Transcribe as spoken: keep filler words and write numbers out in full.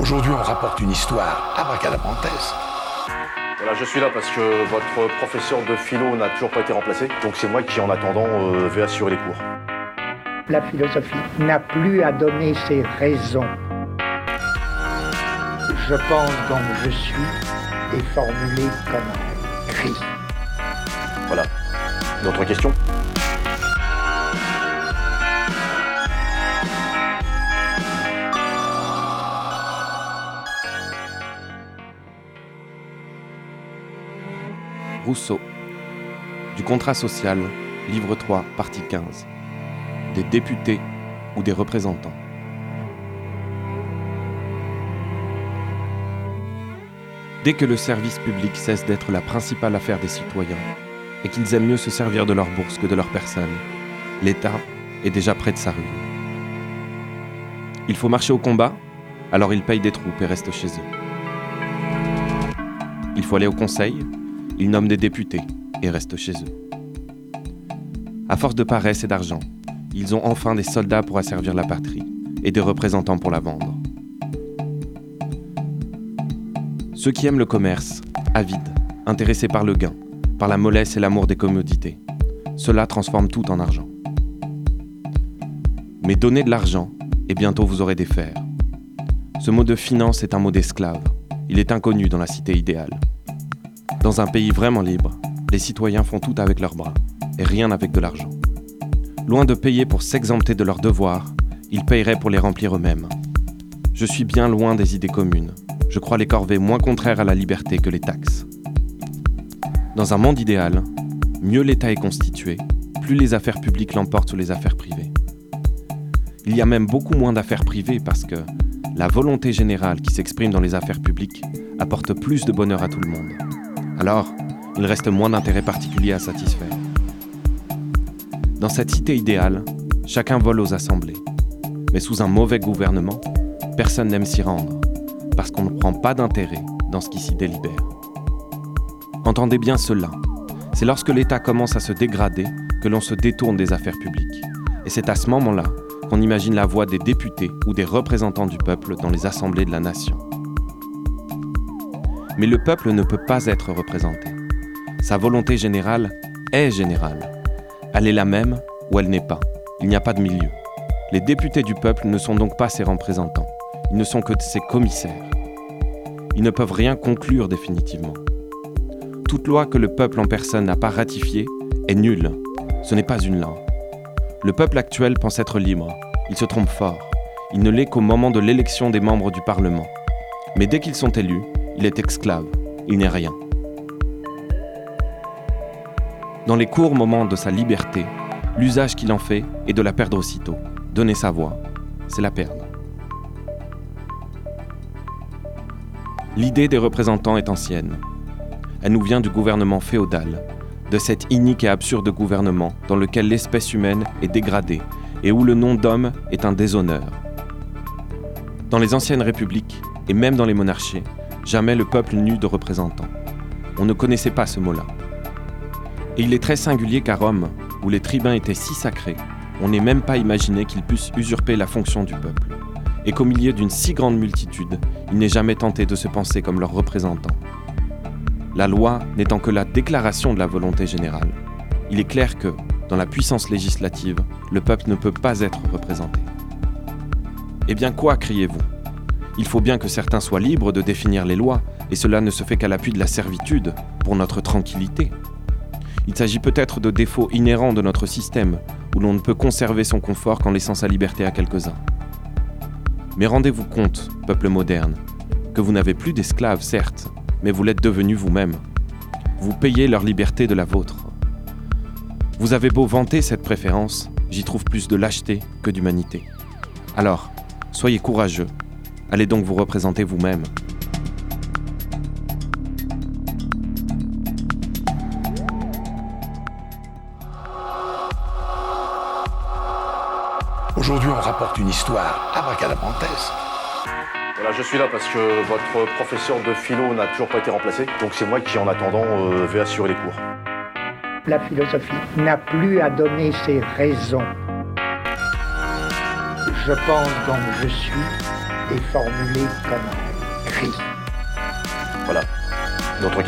Aujourd'hui, on rapporte une histoire abracadabrantesque. Voilà, je suis là parce que votre professeur de philo n'a toujours pas été remplacé. Donc c'est moi qui, en attendant, euh, vais assurer les cours. La philosophie n'a plus à donner ses raisons. Je pense donc je suis est formulé comme un cri. Voilà. D'autres questions ? Rousseau. Du contrat social, livre trois, partie quinze. Des députés ou des représentants. Dès que le service public cesse d'être la principale affaire des citoyens et qu'ils aiment mieux se servir de leur bourse que de leur personne, l'État est déjà près de sa ruine. Il faut marcher au combat, alors ils payent des troupes et restent chez eux. Il faut aller au conseil, ils nomment des députés et restent chez eux. À force de paresse et d'argent, ils ont enfin des soldats pour asservir la patrie et des représentants pour la vendre. Ceux qui aiment le commerce, avides, intéressés par le gain, par la mollesse et l'amour des commodités, cela transforme tout en argent. Mais donnez de l'argent et bientôt vous aurez des fers. Ce mot de finance est un mot d'esclave. Il est inconnu dans la cité idéale. Dans un pays vraiment libre, les citoyens font tout avec leurs bras et rien avec de l'argent. Loin de payer pour s'exempter de leurs devoirs, ils paieraient pour les remplir eux-mêmes. Je suis bien loin des idées communes. Je crois les corvées moins contraires à la liberté que les taxes. Dans un monde idéal, mieux l'État est constitué, plus les affaires publiques l'emportent sur les affaires privées. Il y a même beaucoup moins d'affaires privées parce que la volonté générale qui s'exprime dans les affaires publiques apporte plus de bonheur à tout le monde. Alors, il reste moins d'intérêts particuliers à satisfaire. Dans cette cité idéale, chacun vole aux assemblées. Mais sous un mauvais gouvernement, personne n'aime s'y rendre, parce qu'on ne prend pas d'intérêt dans ce qui s'y délibère. Entendez bien cela, c'est lorsque l'État commence à se dégrader que l'on se détourne des affaires publiques. Et c'est à ce moment-là qu'on imagine la voix des députés ou des représentants du peuple dans les assemblées de la nation. Mais le peuple ne peut pas être représenté. Sa volonté générale est générale. Elle est la même ou elle n'est pas. Il n'y a pas de milieu. Les députés du peuple ne sont donc pas ses représentants. Ils ne sont que ses commissaires. Ils ne peuvent rien conclure définitivement. Toute loi que le peuple en personne n'a pas ratifiée est nulle. Ce n'est pas une loi. Le peuple actuel pense être libre. Il se trompe fort. Il ne l'est qu'au moment de l'élection des membres du Parlement. Mais dès qu'ils sont élus, il est esclave. Il n'est rien. Dans les courts moments de sa liberté, l'usage qu'il en fait est de la perdre aussitôt. Donner sa voix, c'est la perdre. L'idée des représentants est ancienne. Elle nous vient du gouvernement féodal, de cet inique et absurde gouvernement dans lequel l'espèce humaine est dégradée et où le nom d'homme est un déshonneur. Dans les anciennes républiques, et même dans les monarchies, jamais le peuple n'eut de représentants. On ne connaissait pas ce mot-là. Et il est très singulier qu'à Rome, où les tribuns étaient si sacrés, on n'ait même pas imaginé qu'ils puissent usurper la fonction du peuple, et qu'au milieu d'une si grande multitude, ils n'aient jamais tenté de se penser comme leurs représentants. La loi n'étant que la déclaration de la volonté générale, il est clair que, dans la puissance législative, le peuple ne peut pas être représenté. Eh bien quoi, criez-vous ? Il faut bien que certains soient libres de définir les lois, et cela ne se fait qu'à l'appui de la servitude, pour notre tranquillité. Il s'agit peut-être de défauts inhérents de notre système, où l'on ne peut conserver son confort qu'en laissant sa liberté à quelques-uns. Mais rendez-vous compte, peuple moderne, que vous n'avez plus d'esclaves, certes, mais vous l'êtes devenus vous-même. Vous payez leur liberté de la vôtre. Vous avez beau vanter cette préférence, j'y trouve plus de lâcheté que d'humanité. Alors, soyez courageux. Allez donc vous représenter vous-même. Aujourd'hui, on rapporte une histoire abracadabrantesque. Voilà, je suis là parce que votre professeur de philo n'a toujours pas été remplacé. Donc c'est moi qui, en attendant, euh, vais assurer les cours. La philosophie n'a plus à donner ses raisons. Je pense donc je suis est formulé comme un cri. Voilà. D'autres questions ?